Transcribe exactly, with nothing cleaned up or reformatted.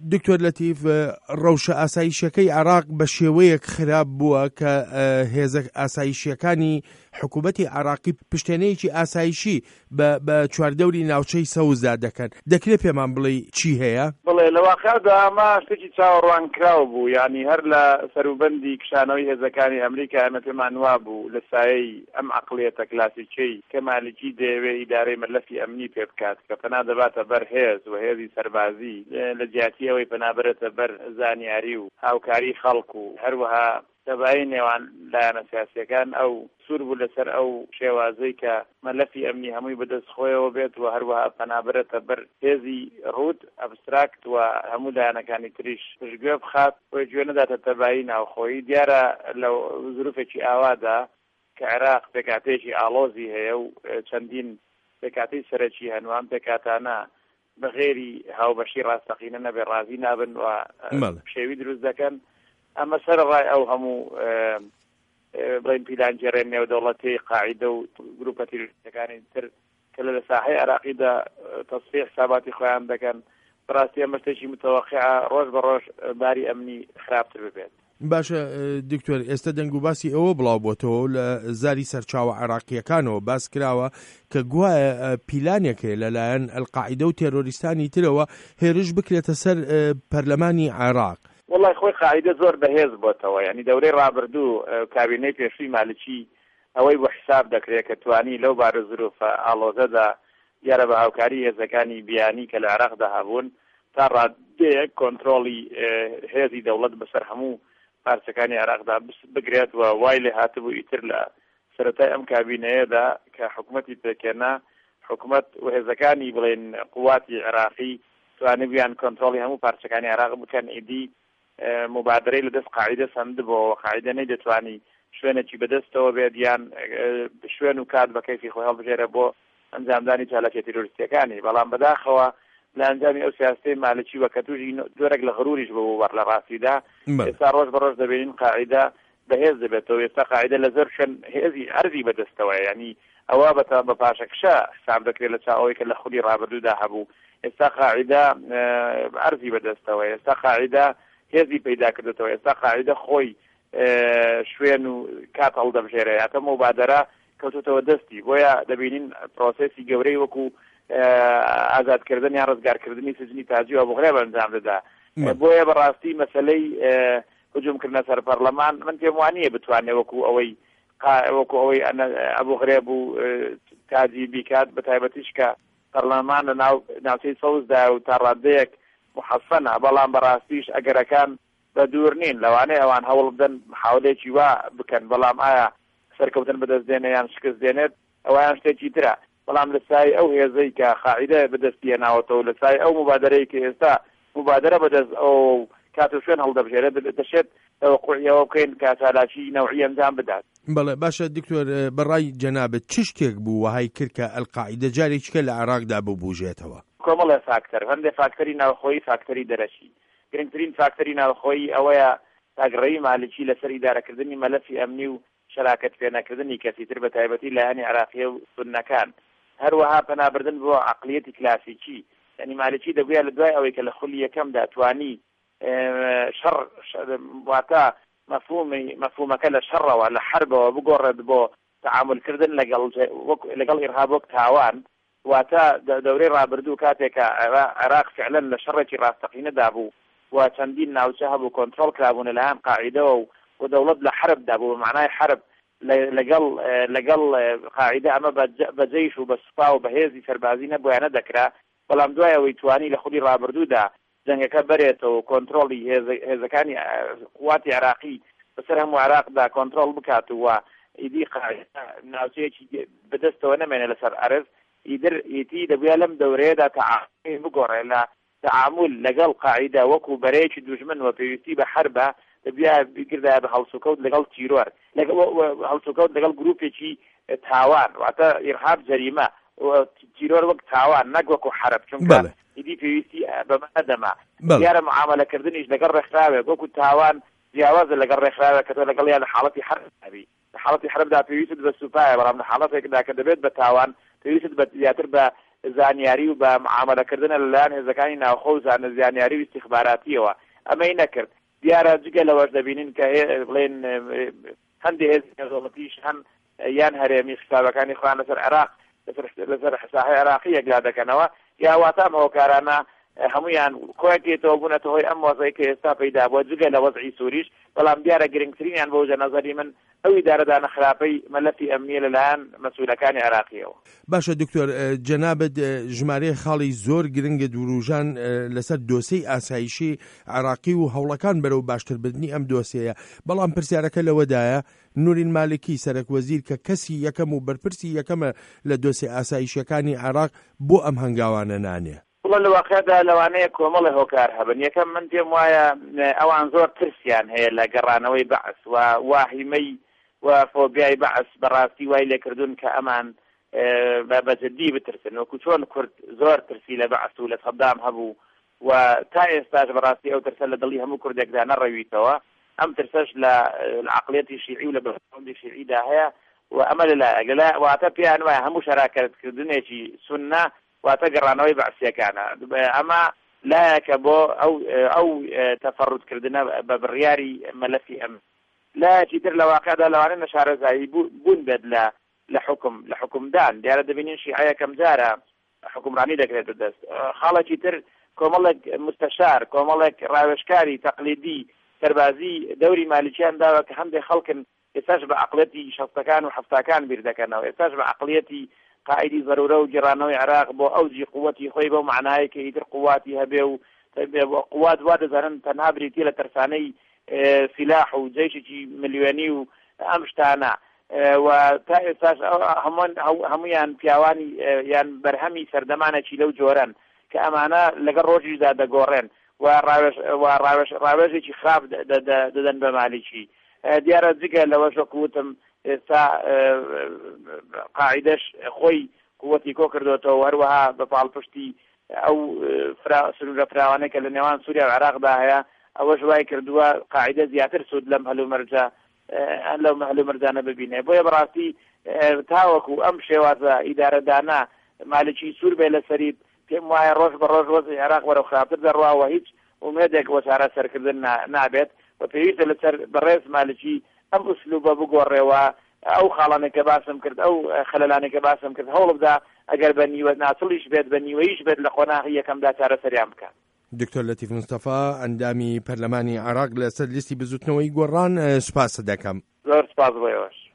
دکتۆر لەتیف ڕەوشە ئاسایشەکەی عێراق بە شێوەیەک خراپ بووە کە هێزە ئاسایشیەکانی حکوومەتی عێراقی پشتێنەیەکی ئاسایشی بە چواردەوری ناوچەی سەوزدا دەکەن. دەکرێت پێمان بڵێ چی هەیە؟ بڵێ لە واقعدا ئەمە شتێکی چاوەڕوان کراو بوو، یعنی هەر لە سەروبەندی کشانەوەی هێزەکانی ئەمریکا ئەمە پێمان وا بوو لە سایەی ئەم عەقڵیەتە کلاسیکەی کە مالکی دەیەوێت ئیدارەی مەلەفی ئەمنی پێ بکات کە پەنا دەباتە بەر هێز و هێزی سەربازی لە جیاتی ئەوەی پەنابەرێتە بەر زانیاری و هاوکاری خەڵک و هەروەها دەبایی نێوان لایەنە سیاسیەکان ئەو سوور بوو لەسەر ئەو شێوازەی کە مەلەفی ئەمنی هەمووی بەدەست خۆیەوە بێت و هەروەها پەنابەرێتە بەر هێزی ڕوود ئەبستراکت و هەموو لایەنەکانی تریش پشتگوێ بخات بۆی گوێ نەداتە تەبایی ناوخۆیی. دیارە لە زروفێکی ئاوادا کە عێراق پێکاتێکی ئاڵۆزی هەیە و چەندین پێکاتی سەرەکی هەنوان پێکاتانە بەغێری هاوبەشی ڕاستەقینە نەبێ ڕازی نابن و شێوی دروست دەکەن. ئەمە سەرڕای ئەو هەموو بڵین پیلانجێڕێن نێودەوڵەتی قاعیدە و گروپە تیرۆریستەکانی تر کە لە ساحەی عێراقیدا تەصفیح حساباتی خۆیان دەکەن، بەڕاستی ئەمە شتێکی متەوەقیعە ڕۆژ بە ڕۆژ باری ئەمنی خراپتر ببێت. باشە دکتۆر، ئێستا دەنگ و باسی ئەوە بڵاو بۆتەوە لە زاری سەرچاوە عێراقیەکانەوە باس کراوە کە گوایە پیلانێکێ لەلایەن ئەلقاعیدە و تێرۆریستانی ترەوە هێرش بکرێتە سەر پەرلەمانی عێراق. والله خۆی قاعیدە زۆر بەهێز بۆتەوە، یعنی دەورەی ڕابردوو کابینەی پێشووی مالکی ئەوەی بۆ حساب دەکرێت کە توانی لەو بارە زروفە ئاڵۆزەدا دیارە بە هاوکاری هێزەکانی بیانی کە لە عێراقدا هەبوون تا ڕادەیەک کۆنتڕۆڵی هێزی دەوڵەت بەسەر هەموو پارچەکانی عێراقدا بگرێت و وای لێ هاتبوو ئیتر لە سەرەتای ئەم کابینەیەدا کە حکوومەتی پێکێنا حکوومەت و هێزەکانی بڵێن قواتی عێراقی توانێت بیان کۆنتڕۆڵی هەموو پارچەکانی عێراق بکەن. ئیدی مبادرەی لەدەست قاعیدە سەندبەوە، قاعیدە نەیدەتوانی شوێنێکی بەدەستەوە بێت یان شوێن و کات بە کەیفی خۆی هەڵبژێرە بۆ ئەنجامدانی چالاکیە تیرۆریستیەکانی. بەڵام بەداخەوە لە ئەنجامی ئەو سیاستەی مالکی وە کە تووشی جۆرێک لە غەروریش بوو وەڕ لە ڕاستیدا ئێستا ڕۆژ بە ڕۆژ دەبینین قاعیدە بەهێز دەبێتەوە. ئێستا قاعیدە لە زۆر شوێن هێزی ئەرزی بەدەستەوە، یعنی ئەوە بە پاشەکشە حساب دەکرێت لە چاوەوەی کە لە خولی ڕابردوودا هەبوو. ئێستا قاعیدە ئەرزی بەدەستەوە، ئێستا قاعیدە هێزی پەیدا کردێتەوە، ئێستا قاعیدە خۆی شوێن و کات هەڵدەبژێرە، یاتە مبادرە کەوتوتەوە دەستی. بۆیە دەبینین پرۆسێسی گەورەی وەکو ئازادکردن یان ڕزگارکردنی سجنی تاجی و ئەبوغرێب ئەنجام دەدا. بۆیە بەڕاستی مەسەلەی هجوومکردنە سەر پەرلەمان من پێم وانییە بتوانێت وەکو ئەوەی وەکو ئەوەی ئەبوغرێب و تاجی بیکات بە تایبەتیش کە پەرلەمان لە ناوچەی سەوزدا و تا ڕادەیەک محەسەنە، بەڵام بەڕاستیش ئەگەرەکان بە دوور نین لەوانەیە ئەوان هەوڵ بدەن حاولێکی وا بکەن، بەڵام ئایا سەرکەوتن بەدەستدێنە یان شکست دێنێت ئەویان شتێکی ترە. بەڵام لە سای ئەو هێزەی کە قاعیدە بەدەستی هێناوەتەوە، لە سای ئەو مبادرەی کە ئێستا مبادرە بەدەست ئەو کات و شوێن هەڵدەبژێرێت دەشێت تەوەقوعیەوە بکەین کە چالاکی نەوعی ئەنجام بدات. بەڵێ باشە دکتۆر، بەڕای جەنابەت چ شتێک بوو وەهای کرد کە ئەلقاعیدە جارێکیکە لە عێراقدا ببوژێتەوە؟ کۆمەڵە فاکتەر، هەندێک فاکتەری ناوخۆیی، فاکتەری دەرەشی. گرنگترین فاکتەری ناوخۆیی ئەوەیە تاگڕەیی مالکی لەسەر ئیدارەکردنی مەلەفی ئەمنی و شەراکەت پێنەکردنی کەسیتر بە تایبەتی لایەنی عێراقیە و سوننەکان، هەروەها پەنابردن بۆ عەقڵیەتی کلاسیکی. یعنی مالکی دەبووە لە دوای ئەوەی کە لە خولی یەکەمدا توانی شەڕ واتە مەفهومی مەفهومەکە لە شەڕەوە لە حربەوە بگۆڕێت بۆ تعاملکردن لەگەڵ لەگەڵ ئیرهاب وەک تاوان، واتە دەورەی ڕابردوو کاتێکە عێراق فعلا لە شەڕێکی ڕاستەقینەدا بوو و چەندین ناوچە هەبوو کۆنتڕۆڵ کرابوون لەلایەن قاعیدەوە و دەوڵەت لە حربدا بوو، بمعنای حرب لەگەڵ لەگەڵ قاعیدە ئەمە بە جەیش و بە سوپا و بە هێزی سەربازی نەبوویانە دەکرا. بەڵام دوایەوەی توانی لە خولی ڕابردوودا جەنگەکە بەرێتەوە کۆنتڕۆڵی هێزەکانی قواتی عێراقی بەسەر هەموو عێراقدا کۆنتڕۆڵ بکات و ئیدی قاعیدە ناوچەیەکی بەدەستەوە نەمێنێ لەسەر ئەرز، ئیدر ئیتی دەبووە لەم دەورەیەدا تعامل بگۆڕێ لە تعامل لەگەڵ قاعیدە وەکو بەرەیەکی دوژمن و پێویستی بە حربە دەبووە بگردە بە هەڵسوکەوت لەگەڵ تیرۆر، هەڵسوکەوت لەگەڵ گروپێکی تاوان، واتە ئیرهاب جەریمە تیرۆر وەک تاوان نەک وەکو حرب، چونکە ئیدی پێویستی بەمە دەما دیارە معاملەکردنیش لەگەڵ ڕێکخراوێک وەکو تاوان جیاوازە لەگەڵ ڕێکخراوێک کە تۆ لەگەڵ یان لە حاڵەتی حربی لە حاڵەتی حربدا پێویست بە سوپایە، بەڵام لە حاڵەتێکدا کە دەبێت بە تاوان پێویست بە زیاتر بە زانیاری و بە معاملەکردنە لەلایەن هێزەکانی ناوخۆ و زانە زانیاری و استیخباراتیەوە ئەمەی نەکرد. دیارە جگە لەوەش دەبینین کە بڵێن هەندێک هێزی نێودەوڵەتیش هەم یان هەرێمی حسابەکانی خۆیان لەسەر عێراق لەسەر حسابهای عێراقی یەکلا دەکەنەوە یا واتام هۆکارانە هەمویان کۆیەکێتەوە بوونەتە هۆی ئەم وەزەی کە ئێستا پەیدا بووە جگە لە وەزعی سووریش، بەڵام دیارە گرنگترینیان بۆ وجە نەزەری من ئەوی دارەدانە خراپەی مەلەفی ئەمنیە لەلایەن مەسئولەکانی عێراقیەوە. باشە دکتۆر، جەنابەت ژمارەی خاڵی زۆر گرنگە دووروژان لەسەر دۆسەی ئاسایشی عێراقی و هەوڵەکان بەرەو باشتربردننی ئەم دۆسەیە، بەڵام پرسیارەکە لەوەدایە نورین مالکی سەرەک وەزیر کە کەسی یەکەم و بەرپرسی یەکەمە لە دۆسەی ئاسایشیەکانی عێراق بۆ ئەم هەنگاوانە نانێ. وڵا لە واقعدا لەوانەیە کۆمەڵی هۆکار هەبن. یەکەم من پێم وایە ئەوان زۆر ترسیان هەیە لە گەڕانەوەی بەعس و واهیمەی و فۆبیای بەعس بەڕاستی وای لێکردوون کە ئەمان بەجددی بترسن، وەکو چۆن کورد زۆر ترسی لە بەعس و لە سەدام هەبوو و تا ئێستاش بەڕاستی ئەو ترسە لە دڵی هەموو کوردێکدا نەڕەویتەوە. ئەم ترسەش لە عەقڵیەتی شیعی و لە بەرهەمەندی شیعیدا هەیە و ئەمە لەلایەک واتە پێیان وایە هەموو شەراکەتکردنێکی سونە واتە گەڕانەوەی بەعسیەکانە. ئەمە لایەکە بۆ ئەو ئەو تەفەڕوتکردنە بە بڕیاری مەلەفی ئەم لایەکی تر لە واقعدا لەوانەیە نەشارەزایی بوون بێت لە لە حکم لە حکومدان. دیارە دەبینین شیعە یەکەم جارە حکومڕانی دەکرێتە دەست. خاڵێکی تر کۆمەڵێک مستەشار، کۆمەڵێک ڕاوێژکاری تەقلیدی سەربازی دەوری مالیکیان داوە کە هەندێک خەڵکن ئێستاش بە عەقڵیەتی شەستەکان و حەفتاکان بیر دەکەنەوە، ئێستاش بە عەقڵیەتی قائدی ضرورە و گێڕانەوەی عێراق بۆ ئەوجی قووەتی خۆی بەو معنایە کە ئیتر قوواتی هەبێ و قوات وا دەزانن تەنها بریتیە لە تەرسانەی سلاح و جەیشێکی ملیۆنی و ئەم شتانە و تا ئێستاش هەمویان پیاوانی یان بەرهەمی سەردەمانێکی لەو جۆرەن کە ئەمانە لەگەڵ ڕۆژیشدا دەگۆڕێن و ڕاوێژێکی خراپ دەدەن بە مالیکی. دیارە جگە لەوەش وەکوتم ئێستا قاعدەش خۆی قووەتی کۆ کردوێتەوە هەروەها بە پاڵپشتی ئەو سنوورە فراوانەی کە لە نێوان سووریا و عێراقدا هەیە ئەوەش وای کردووە قاعدە زیاتر سوود لەم هەلومەرجە لەو هەلومەرجانە ببینێ. بۆیە بەڕاستی تاوەکو ئەم شێوازە ئیدارەدانا مالکی سوور بێ لەسەری پێم وایە ڕۆژ بە ڕۆژ وەزعی عێراق وەرە خراپتر دەڕواوە هیچ ئومێدێک بۆ چارەسەرکردن نابێت و پێویستە لەسەر بەڕێز مالکی ئەم ئوسلوبە بگۆڕێەوە. ئەو خاڵانێک کە باسم کرد ئەو خەلەلانێک کە باسم کرد هەوڵ بدە ئەگەر بە نیوە ناچڵیش بێت بە نیوەیش بێت لە قۆناغی یەکەمدا چارەسەریان بکات. دکتۆر لەتیف مستەفا ئەندامی پەرلەمانی عێراق لەسەر لیستی بزوتنەوەی گۆڕان سوپاس دەکەم. زۆر سوپاس بۆ ئێوەش.